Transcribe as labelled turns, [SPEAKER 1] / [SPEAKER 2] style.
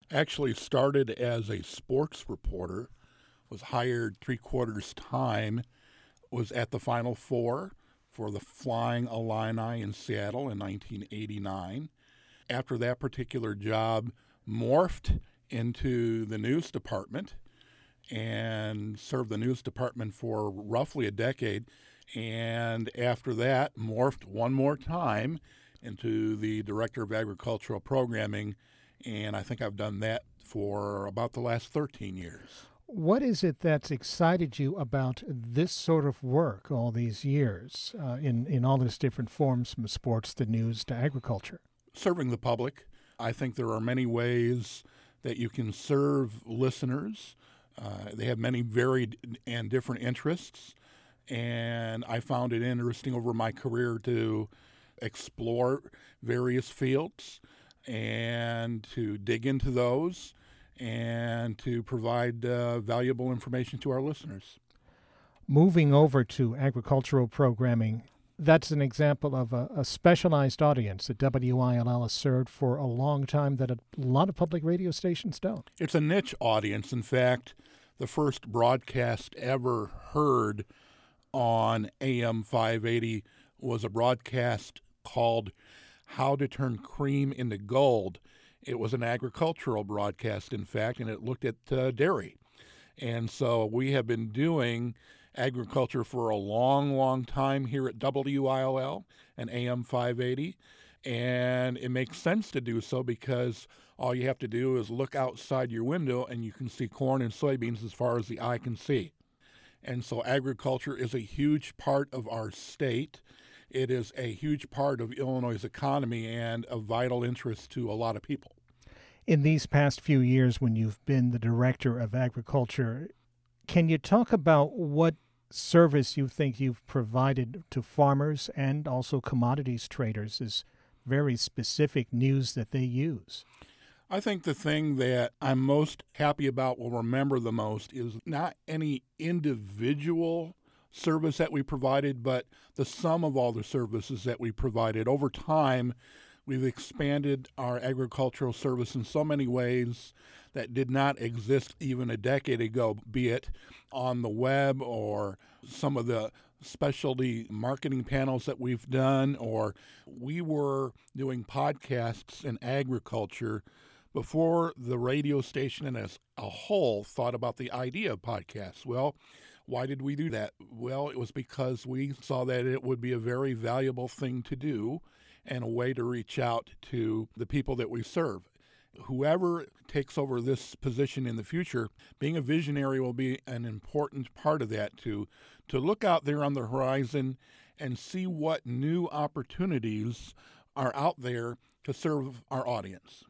[SPEAKER 1] Actually started as a sports reporter, was hired three-quarters time, was at the Final Four for the Flying Illini in Seattle in 1989. After that particular job, morphed into the news department and served the news department for roughly a decade. And after that, morphed one more time into the director of agricultural programming. And I think I've done that for about the last 13 years.
[SPEAKER 2] What is it that's excited you about this sort of work all these years in all its different forms, from sports to news to agriculture?
[SPEAKER 1] Serving the public. I think there are many ways that you can serve listeners. They have many varied and different interests, and I found it interesting over my career to explore various fields and to dig into those and to provide valuable information to our listeners.
[SPEAKER 2] Moving over to agricultural programming, that's an example of a specialized audience that WILL has served for a long time that a lot of public radio stations don't.
[SPEAKER 1] It's a niche audience. In fact, the first broadcast ever heard on AM 580 was a broadcast called How to Turn Cream into Gold. It was an agricultural broadcast, in fact, and it looked at dairy. And so we have been doing agriculture for a long, long time here at WILL and AM 580. And it makes sense to do so because all you have to do is look outside your window and you can see corn and soybeans as far as the eye can see. And so agriculture is a huge part of our state. It is a huge part of Illinois' economy and of vital interest to a lot of people.
[SPEAKER 2] In these past few years, when you've been the director of agriculture, can you talk about what service you think you've provided to farmers and also commodities traders as very specific news that they use?
[SPEAKER 1] I think the thing that I'm most happy about, will remember the most, is not any individual service that we provided, but the sum of all the services that we provided. Over time, we've expanded our agricultural service in so many ways that did not exist even a decade ago, be it on the web or some of the specialty marketing panels that we've done, or we were doing podcasts in agriculture before the radio station as a whole thought about the idea of podcasts. Well, why did we do that? Well, it was because we saw that it would be a very valuable thing to do and a way to reach out to the people that we serve. Whoever takes over this position in the future, being a visionary will be an important part of that, to look out there on the horizon and see what new opportunities are out there to serve our audience.